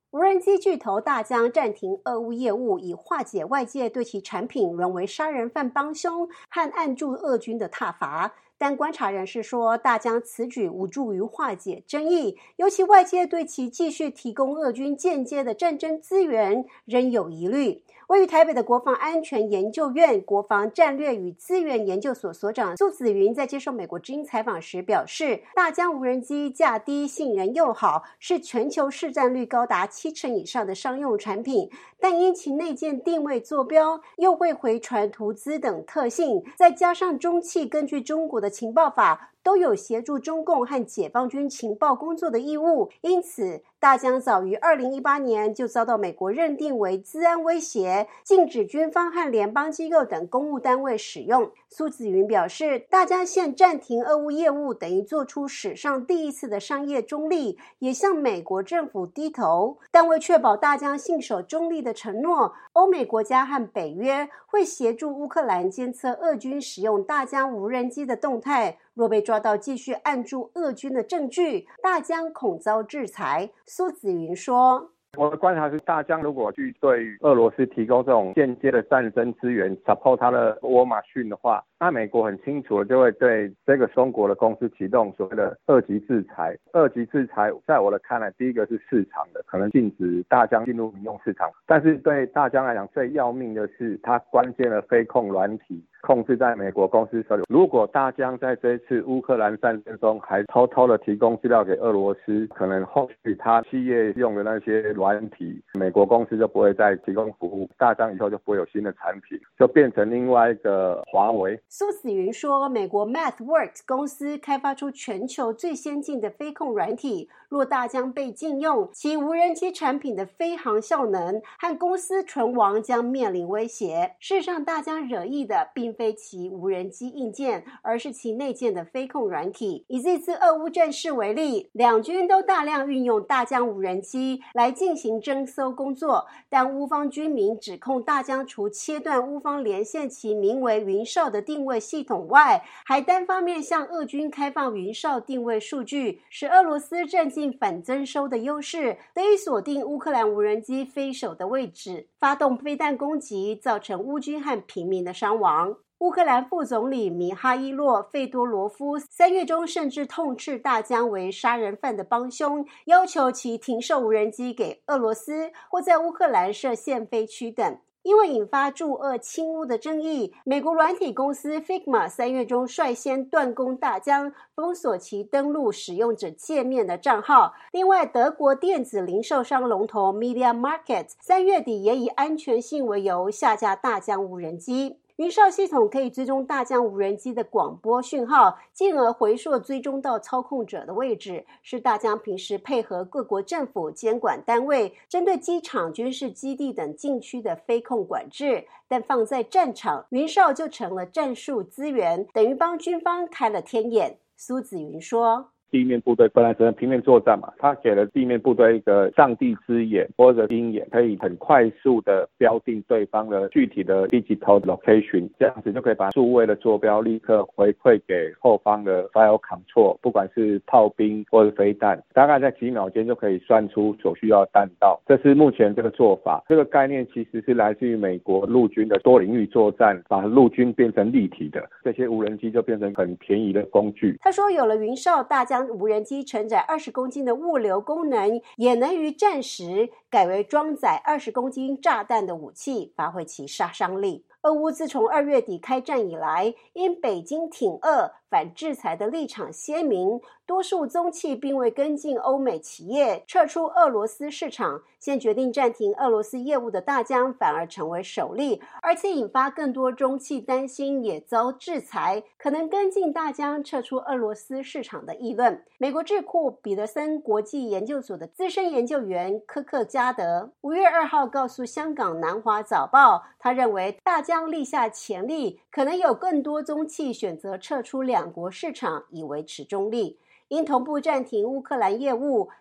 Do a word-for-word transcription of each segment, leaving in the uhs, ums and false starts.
无人机巨头大疆暂停俄乌业务，以化解外界对其产品沦为杀人犯帮凶和按住俄军的挞伐。但观察人士说，大疆此举无助于化解争议，尤其外界对其继续提供俄军间接的战争资源仍有疑虑。位于台北的国防安全研究院国防战略与资源研究所所长苏子云在接受美国之音采访时表示，大疆无人机价低、性能又好，是全球市占率高达七成以上的商用产品，但因其内建定位坐标、又会回传图资等特性，再加上中企根据中国的情报法都有协助中共和解放军情报工作的义务，因此大疆早于二零一八年就遭到美国认定为资安威胁，禁止军方和联邦机构等公务单位使用。苏子云表示，大疆现暂停俄乌业务，等于做出史上第一次的商业中立，也向美国政府低头。但为确保大疆信守中立的承诺，欧美国家和北约会协助乌克兰监测俄军使用大疆无人机的动态，若被抓到继续按住俄军的证据，大疆恐遭制裁。苏子云说， 我的观察是，大疆如果去对于俄罗斯提供这种间接的战争资源 support 它的沃尔玛逊的话，那美国很清楚的就会对这个中国的公司启动所谓的二级制裁。二级制裁在我的看来，第一个是市场的，可能禁止大疆进入民用市场，但是对大疆来讲最要命的是它关键的飞控软体控制在美国公司手里。如果大疆在这一次乌克兰战争中还偷偷的提供资料给俄罗斯，可能后续他企业用的那些软体，美国公司就不会再提供服务，大疆以后就不会有新的产品，就变成另外一个华为。 苏子云说，美国 MathWorks 公司开发出全球最先进的飞控软体，若大疆被禁用，其无人机产品的飞航效能和公司存亡将面临威胁。事实上，大疆惹意的并非其无人机硬件，而是其内建的飞控软体。以这次俄乌战事为例，两军都大量运用大疆无人机来进行侦搜工作，但乌方军民指控大疆除切断乌方连线其名为云哨的定位系统外，还单方面向俄军开放云哨定位数据，使俄罗斯占尽反征收的优势，得以锁定乌克兰无人机飞手的位置，发动飞弹攻击，造成乌军和平民的伤亡。乌克兰副总理米哈伊洛·费多罗夫三月中甚至痛斥大疆为杀人犯的帮凶，要求其停售无人机给俄罗斯，或在乌克兰设限飞区等。因为引发驻俄侵乌的争议，美国软体公司 Figma 三月中率先断供大疆，封锁其登录使用者界面的账号。另外，德国电子零售商龙头 Media Market 三月底也以安全性为由下架大疆无人机。云哨系统可以追踪大疆无人机的广播讯号，进而回溯追踪到操控者的位置，是大疆平时配合各国政府监管单位针对机场、军事基地等禁区的飞控管制。但放在战场，云哨就成了战术资源，等于帮军方开了天眼。苏子云说， 地面部队本来只能平面作战嘛，他给了地面部队一个上帝之眼或者鹰眼，可以很快速的标定对方的具体的 digital location， 这样子就可以把数位的坐标立刻回馈给后方的 fire control， 不管是炮兵或者飞弹，大概在几秒间就可以算出所需要的弹道。这是目前这个做法。这个概念其实是来自于美国陆军的多领域作战，把陆军变成立体的，这些无人机就变成很便宜的工具。 他说，有了云哨，大疆无人机承载二十公斤的物流功能，也能于战时改为装载二十公斤炸弹的武器，发挥其杀伤力。俄乌自从二月底开战以来，因北京挺俄反制裁的立场鲜明，多数中企并未跟进欧美企业撤出俄罗斯市场，现决定暂停俄罗斯业务的大疆反而成为首例，而且引发更多中企担心也遭制裁，可能跟进大疆撤出俄罗斯市场的议论。美国智库彼得森国际研究所的资深研究员科克加德五月二号告诉香港南华早报，他认为大疆立下潜力，可能有更多中企选择撤出两国市场以维持中立。因同步暂停乌克兰业务，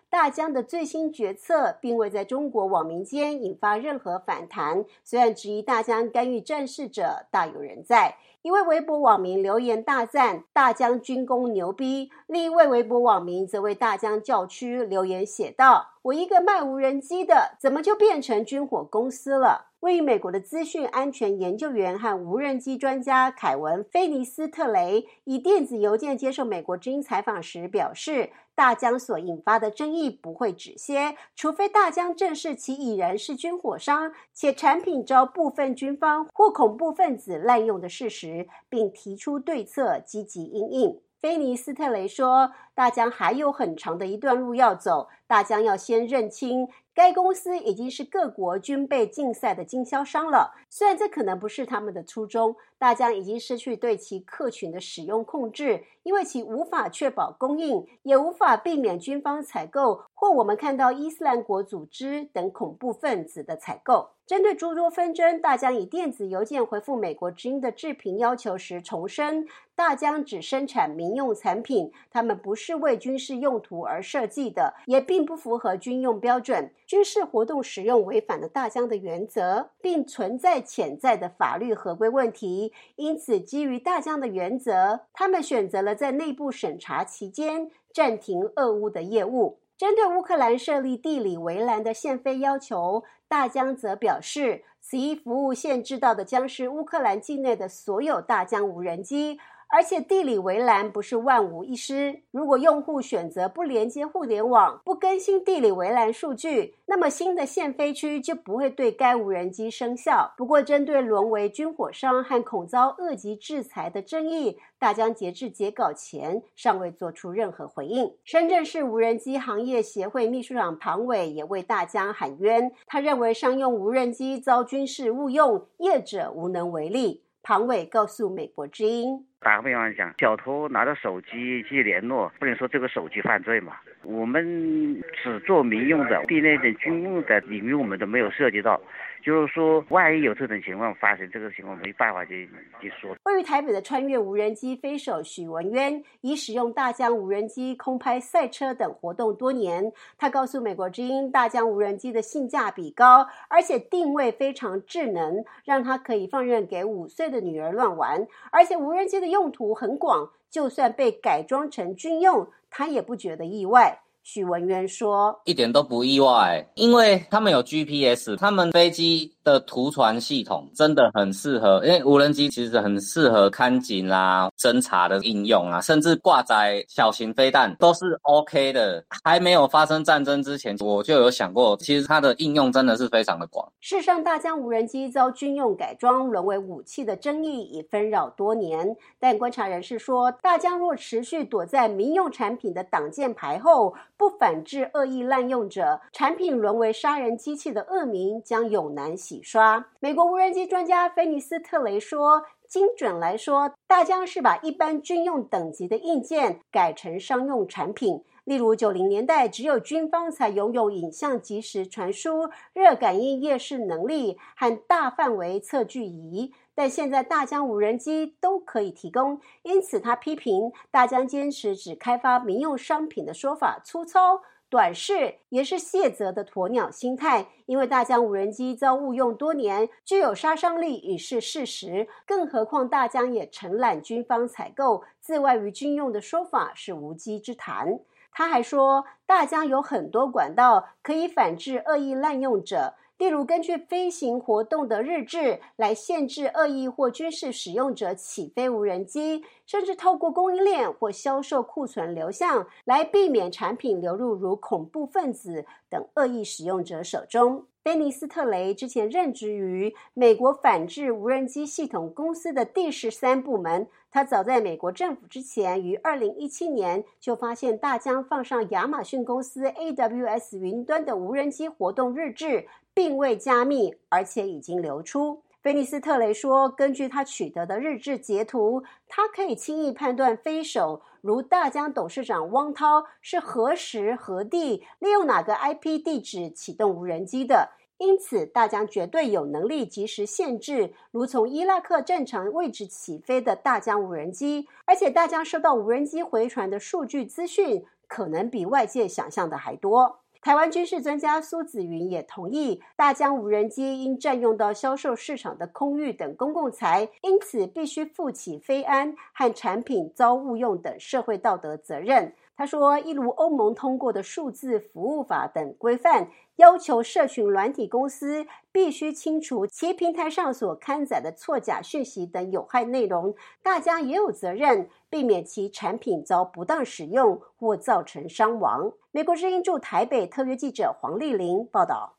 大疆的最新决策并未在中国网民间引发任何反弹，虽然质疑大疆干预战事者大有人在。一位微博网民留言大赞大疆军工牛逼，另一位微博网民则为大疆教区留言写道：我一个卖无人机的，怎么就变成军火公司了？位于美国的资讯安全研究员和无人机专家凯文·菲尼斯特雷以电子邮件接受美国之音采访时表示，大疆所引发的争议不会止歇，除非大疆正视其已然是军火商，且产品遭部分军方或恐怖分子滥用的事实，并提出对策积极因应。菲尼斯特雷说，大疆还有很长的一段路要走，大疆要先认清该公司已经是各国军备竞赛的经销商了，虽然这可能不是他们的初衷，大疆已经失去对其客群的使用控制，因为其无法确保供应，也无法避免军方采购或我们看到伊斯兰国组织等恐怖分子的采购。针对诸多纷争，大疆以电子邮件回复美国之音的置评要求时重申，大疆只生产民用产品，他们不是为军事用途而设计的，也并不符合军用标准。军事活动使用违反了大疆的原则，并存在潜在的法律合规问题，因此基于大疆的原则，他们选择了在内部审查期间暂停俄乌的业务。针对乌克兰设立地理围栏的限飞要求，大疆则表示，此一服务限制到的将是乌克兰境内的所有大疆无人机，而且地理围栏不是万无一失，如果用户选择不连接互联网，不更新地理围栏数据，那么新的限飞区就不会对该无人机生效。不过针对沦为军火商和恐遭恶级制裁的争议，大疆截至截稿前尚未做出任何回应。深圳市无人机行业协会秘书长庞伟也为大疆喊冤，他认为商用无人机遭军事误用，业者无能为力。庞伟告诉美国之音， 打个比方讲，小偷拿着手机去联络，不能说这个手机犯罪嘛。我们只做民用的，地内的军用的领域我们都没有涉及到，就是说万一有这种情况发生，这个情况没办法去去说。 位于台北的穿越无人机飞手许文渊已使用大疆无人机空拍赛车等活动多年，他告诉美国之音，大疆无人机的性价比高，而且定位非常智能，让他可以放任给五岁的女儿乱玩，而且无人机的用途很广，就算被改装成军用，他也不觉得意外。许文渊说， 一点都不意外，因为他们有 G P S， 他们飞机的图传系统真的很适合，因为无人机其实很适合看景啦、侦察的应用啊，甚至挂载小型飞弹都是 OK 的。还没有发生战争之前，我就有想过，其实它的应用真的是非常的广。 事实上，大疆无人机遭军用改装沦为武器的争议已纷扰多年，但观察人士说，大疆若持续躲在民用产品的挡箭牌后，不反制恶意滥用者，产品沦为杀人机器的恶名将永难洗刷。美国无人机专家菲尼斯特雷说，精准来说，大疆是把一般军用等级的硬件改成商用产品。例如九零年代只有军方才拥有影像即时传输、热感应夜视能力和大范围测距仪，但现在大疆无人机都可以提供，因此他批评大疆坚持只开发民用商品的说法粗糙、短视，也是卸责的鸵鸟心态。因为大疆无人机遭误用多年，具有杀伤力已是事实，更何况大疆也承揽军方采购，自外于军用的说法是无稽之谈。他还说，大疆有很多管道可以反制恶意滥用者，例如根据飞行活动的日志来限制恶意或军事使用者起飞无人机，甚至透过供应链或销售库存流向来避免产品流入如恐怖分子等恶意使用者手中。菲尼斯特雷之前任职于美国反制无人机系统公司的第十三部门，他早在美国政府之前于二零一七年就发现大疆放上亚马逊公司 A W S 云端的无人机活动日志，并未加密，而且已经流出。菲尼斯特雷说，根据他取得的日志截图，他可以轻易判断飞手如大疆董事长汪涛是何时何地利用哪个 I P 地址启动无人机的，因此大疆绝对有能力及时限制如从伊拉克正常位置起飞的大疆无人机，而且大疆收到无人机回传的数据资讯可能比外界想象的还多。台湾军事专家苏紫云也同意，大疆无人机因占用到销售市场的空域等公共财，因此必须负起飞安和产品遭误用等社会道德责任。他说，一如欧盟通过的数字服务法等规范，要求社群软体公司必须清除其平台上所刊载的错假讯息等有害内容，大家也有责任避免其产品遭不当使用或造成伤亡。美国之音驻台北特约记者黄丽玲报道。